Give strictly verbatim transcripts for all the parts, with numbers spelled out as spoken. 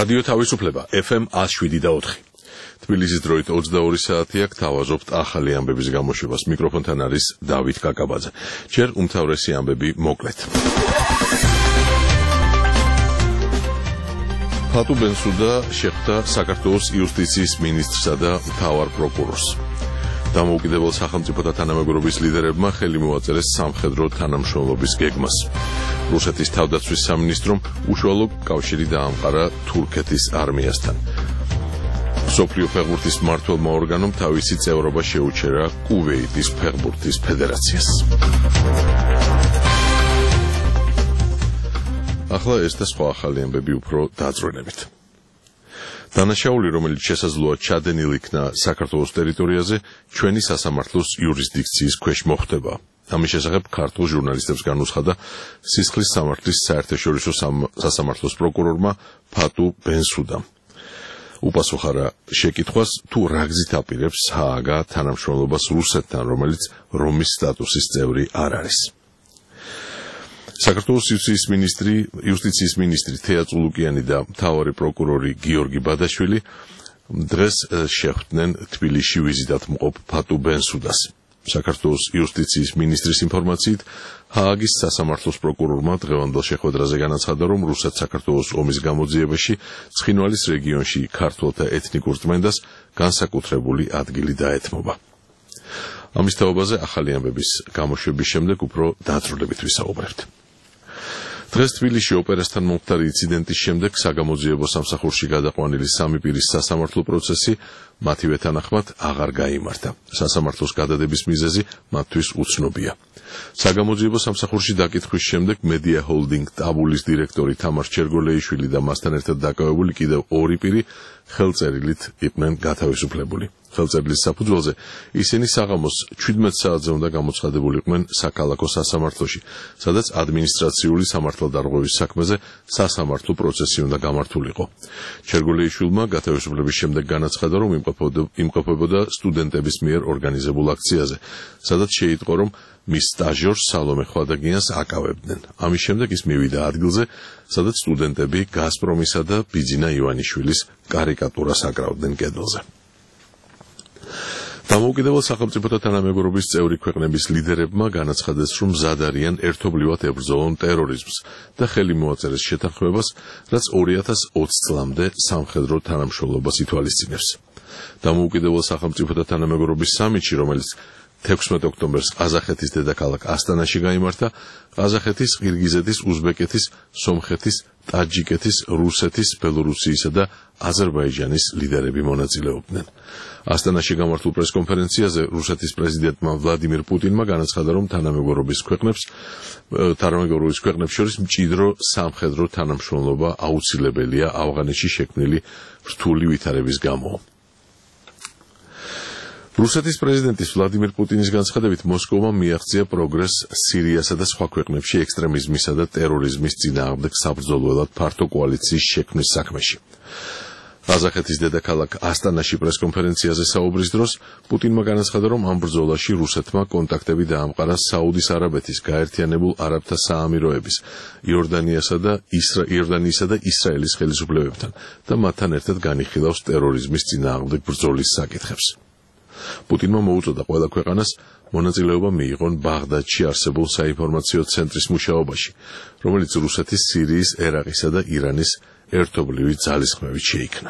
რადიო თავისუფლება ეფ ემ one oh seven და four. თბილისის დროით ოცდაორი საათია, გთავაზობთ ახალი ამბების გამოშვებას. მიკროფონთან არის დავით კაკაბაძე. ჯერ უმთავრესი ამბები მოკლედ. ფატუ ბენსუდა შეხვდა საქართველოს იუსტიციის მინისტრსა და მთავარ პროკურორს. დამოუკიდებელ სახელმწიფოთა თანამეგობრობის ლიდერებმა ხელი მოაწერეს სამხედრო თანამშრომლობის გეგმას. რუსეთის თავდაცვის სამინისტრომ უშუალო კავშირი დაამყარა თურქეთის არმიასთან. მსოფლიო ფეხბურთის მმართველმა ორგანომ თავისი წევრობა შეუჩერა კუვეიტის ფეხბურთის ფედერაციას. ახლა ეს და სხვა ახალი ამბები უფრო დაწვრილებით. დანაშაული, რომელიც შესაძლოა ჩადენილ იქნა საქართველოს ტერიტორიაზე, ჩვენი სასამართლოს იურისდიქციის ქვეშ მოხვდება. ამის შესახებ ქართულ ჟურნალისტებს განუცხადა სისხლის სამართლის საერთაშორისო სასამართლოს პროკურორმა ფატუ ბენსუდამ. უპასუხა შეკითხვას, თუ რა გზით აპირებს ჰააგა თანამშრომლობას რუსეთთან, რომელიც რომის სტატუსის წევრი არ არის. საქართველოს იუსტიციის მინისტრი, იუსტიციის მინისტრი თეა წულუკიანი და მთავარი პროკურორი გიორგი ბადაშვილი დღეს შეხვდნენ თბილისში ვიზიტად მყოფ ფატუ ბენსუდას. საქართველოს იუსტიციის მინისტრის ინფორმაციით, ჰააგის სასამართლოს პროკურორმა დღევანდელ შეხვედრაზე განაცხადა, რომ რუსეთ-საქართველოს ომის გამოძიებაში ცხინვალის რეგიონში ქართველთა ეთნიკურ წმენდას განსაკუთრებული ადგილი დაეთმობა. ამის თაობაზე ახალი ამბების გამოშვების შემდეგ უფრო დაწვრილებით ვისაუბრებთ. დღეს თბილისში ოპერასთან მომხდარი ინციდენტის შემდეგ საგამოძიებო სამსახურში გადაყვანილი სამი პირის სასამართლო პროცესი მათივე თანახმად აღარ გაიმართა. სასამართლოს გადადების მიზეზი მათთვის უცნობია. საგამოძიებო სამსახურში დაკითხვის შემდეგ მედია ჰოლდინგ ტაბულის დირექტორი თამარ ჩერგოლეიშვილი და მასთან ერთად დაკავებული კიდევ ორი პირი ხელწერილით იყვნენ გათავისუფლებული. ხელწერილის საფუძველზე ისინი საღამოს შვიდმეტ საათზე უნდა გამოცხადებულიყვნენ საქალაქო სასამართლოში, სადაც ადმინისტრაციული სამართალდარღვევის საქმეზე სასამართლო პროცესი უნდა გამართულიყო. ჩერგოლეიშვილმა გათავისუფლების შემდეგ განაცხადა, რომ იმყოფებოდა სტუდენტების მიერ ორგანიზებულ აქციაზე, სადაც შეიტყო, რომ მის სტაჟიორს სალომე ხვადაგიანს აკავებდნენ. ამის შემდეგ ის მივიდა ადგილზე, სადაც სტუდენტები გაზპრომისა და ბიძინა ივანიშვილის კარიკატურას აკრავდნენ კედელზე. დამოუკიდებელ სახელმწიფოთა თანამეგობრობის წევრი ქვეყნების ლიდერებმა განაცხადეს, რომ მზად არიან ერთობლივად ებრძოლონ ტერორიზმს და ხელი მოაწერეს შეთანხმებას, რაც ორი ათას ოცი წლამდე სამხედრო თანამშრომლობას ითვალისწინებს. დამოუკიდებელ სახელმწიფოთა თანამეგობრობის სამიტში, რომელიც თექვსმეტ ოქტომბერს ყაზახეთის დედაქალაქ ასტანაში გაიმართა, ყაზახეთის, ყირგიზეთის, უზბეკეთის, სომხეთის, ტაჯიკეთის, რუსეთის, ბელორუსიისა და აზერბაიჯანის ლიდერები მონაწილეობდნენ. ასტანაში გამართულ პრესკონფერენციაზე რუსეთის პრეზიდენტმა ვლადიმირ პუტინმა განაცხადა, რომ თანამეგობრობის ქვეყნებს თანამეგობრობის ქვეყნებს შორის მჭიდრო სამხედრო თანამშრომლობა აუცილებელია ავღანეთში შექმნილი რთული ვითარების გამო. რუსეთის პრეზიდენტის ვლადიმირ პუტინის განცხადებით, მოსკოვმა მიაღწია პროგრესს სირიასა და სხვა ქვეყნებში ექსტრემიზმისა და ტერორიზმის წინააღმდეგ საბრძოლველად ფართო კოალიციის შექმნის საქმეში. ყაზახეთის დედაქალაქ ასტანაში პრესკონფერენციაზე საუბრის დროს პუტინმა განაცხადა, რომ ამ ბრძოლაში რუსეთმა კონტაქტები დაამყარა საუდის არაბეთის, გაერთიანებულ არაბთა საამიროების, იორდანიასა და იორდანიისა და ისრაელის ხელისუფლებებთან და მათთან ერთად განიხილავს ტერორიზმის წინააღმდეგ ბრძოლის საკითხებს. პუტინმა მოუწოდა ყველა ქვეყანას მონაწილეობა მიიღონ ბაღდადში არსებულ საინფორმაციო ცენტრის მუშაობაში, რომელიც რუსეთის, სირიის, ერაყისა და ირანის ერთობლივი ძალისხმევით შეიქმნა.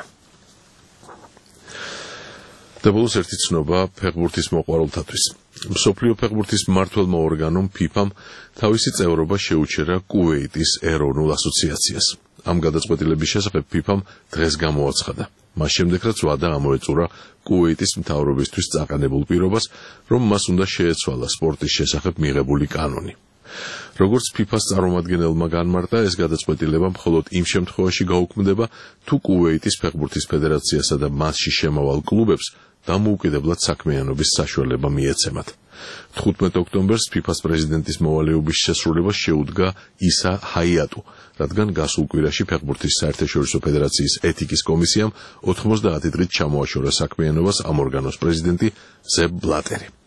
და ბოლოს ერთი ცნობა ფეხბურთის მოყვარულთათვის. მსოფლიო ფეხბურთის მმართველმა ორგანომ ფიფამ თავისი წევრობა შეუჩერა კუვეიტის ეროვნულ ასოციაციას. ამ გადაწყვეტილების შესახებ ფიფამ დღეს გამოაცხადა. მას შემდეგ, რაც ვადა ამოეწურა კუვეიტის მთავრობისთვის წაყენებულ პირობას, რომ მას უნდა შეეცვალა სპორტის შესახებ მიღებული კანონი. როგორც ფიფას წარმომადგენელმა განმარტა, ეს გადაწყვეტილება მხოლოდ იმ შემთხვევაში გაუქმდება, თუ კუვეიტის ფეხბურთის ფედერაციასა და მასში შემავალ კლუბებს დამოუკიდებლად საქმიანობის საშუალება მიეცემათ. თხუთმეტ ოქტომბერს ფიფას პრეზიდენტის მოვალეობის შესრულებას შეუდგა ისა ჰაიატუ, რადგან გასულ კვირაში ფეხბურთის საერთაშორისო ფედერაციის ეთიკის კომისიამ ოთხმოცდაათი დღით ჩამოაშორა საქმიანობას ამ ორგანოს პრეზიდენტი ზებ ბლატერი.